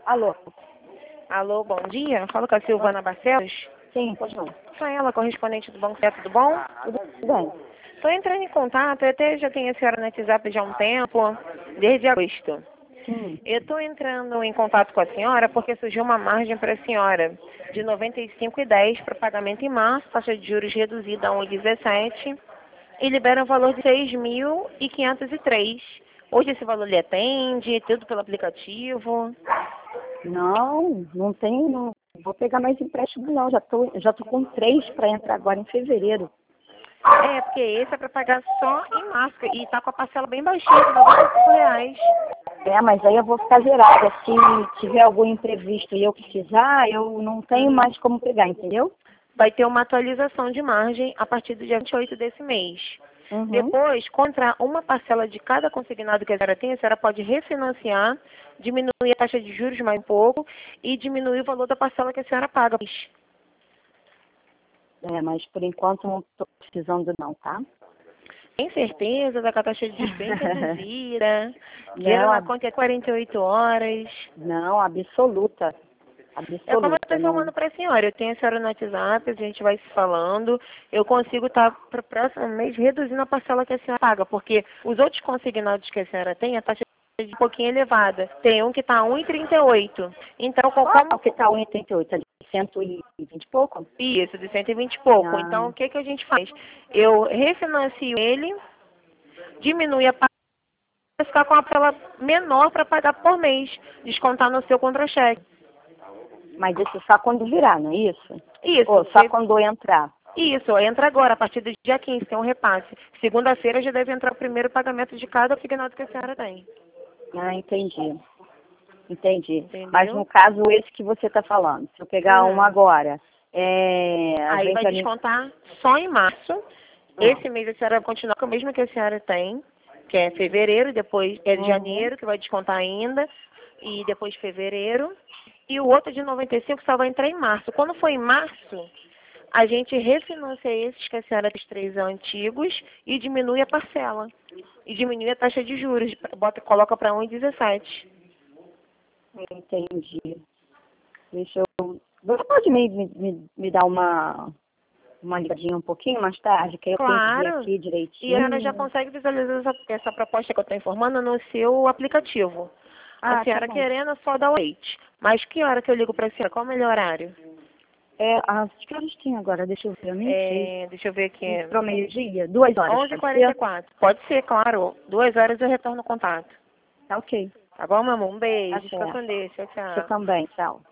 Alô? Alô, bom dia. Falo com a Silvana Barcelos. Sim, pode não. Sou ela, correspondente do Banco Certo, tudo bom? Tudo bem? Estou entrando em contato, eu até já tenho a senhora no WhatsApp já há um tempo, desde agosto. Sim. Eu estou entrando em contato com a senhora porque surgiu uma margem para a senhora de R$ 95,10 para pagamento em março, taxa de juros reduzida a 1,17 e libera um valor de 6.503. Hoje esse valor lhe atende, tudo pelo aplicativo. Não tenho, não. Vou pegar mais empréstimo não. Já tô com 3 para entrar agora em fevereiro. É, porque esse é para pagar só em março e tá com a parcela bem baixinha, de R$ 95. Mas aí eu vou ficar zerada. Se tiver algum imprevisto e eu precisar, eu não tenho mais como pegar, entendeu? Vai ter uma atualização de margem a partir do dia 28 desse mês. Uhum. Depois, contra uma parcela de cada consignado que a senhora tem, a senhora pode refinanciar, diminuir a taxa de juros mais um pouco e diminuir o valor da parcela que a senhora paga. Mas por enquanto não estou precisando não, tá? Tem certeza da que a taxa de juros bem reduzida, dinheiro na conta é 48 horas. Não, absoluta. É como eu estou Não. falando para a senhora, eu tenho a senhora no WhatsApp, a gente vai se falando, eu consigo estar para o próximo mês reduzindo a parcela que a senhora paga, porque os outros consignados que a senhora tem, a taxa é um pouquinho elevada. Tem um que está 1,38. Então, Qual que está 1,38? É de 120 e pouco? Isso, de 120 e pouco. Então, o que a gente faz? Eu refinancio ele, diminui a parcela, vai ficar com a parcela menor para pagar por mês, descontar no seu contra-cheque. Mas isso só quando virar, não é isso? Isso. Ou só quando entrar? Isso, entra agora, a partir do dia 15, tem um repasse. Segunda-feira já deve entrar o primeiro pagamento de cada consignado que a senhora tem. Entendi. Entendeu? Mas no caso, esse que você está falando, se eu pegar um agora, aí vai descontar só em março. Esse mês a senhora vai continuar com o mesmo que a senhora tem, que é fevereiro, depois é de janeiro, que vai descontar ainda, e depois fevereiro. E o outro de 95 só vai entrar em março. Quando for em março, a gente refinancia esses que a senhora tem 3 antigos e diminui a parcela. E diminui a taxa de juros, coloca para 1,17. Entendi. Deixa eu... Você pode me dar uma ligadinha um pouquinho mais tarde, que eu tenho que ver aqui direitinho. E a senhora já consegue visualizar essa proposta que eu estou informando no seu aplicativo. A senhora querendo é só dar o leite. Mas que hora que eu ligo para a senhora? Qual é o melhor horário? Acho que horas tem agora, deixa eu ver, eu nem sei. Deixa eu ver aqui. Para o meio-dia? 2 horas. 11h44. Pode ser, claro. 2 horas eu retorno o contato. Tá ok. Tá bom, meu amor? Um beijo. Tá Fica certo. com Deus. Tchau, tchau. Você também, tchau.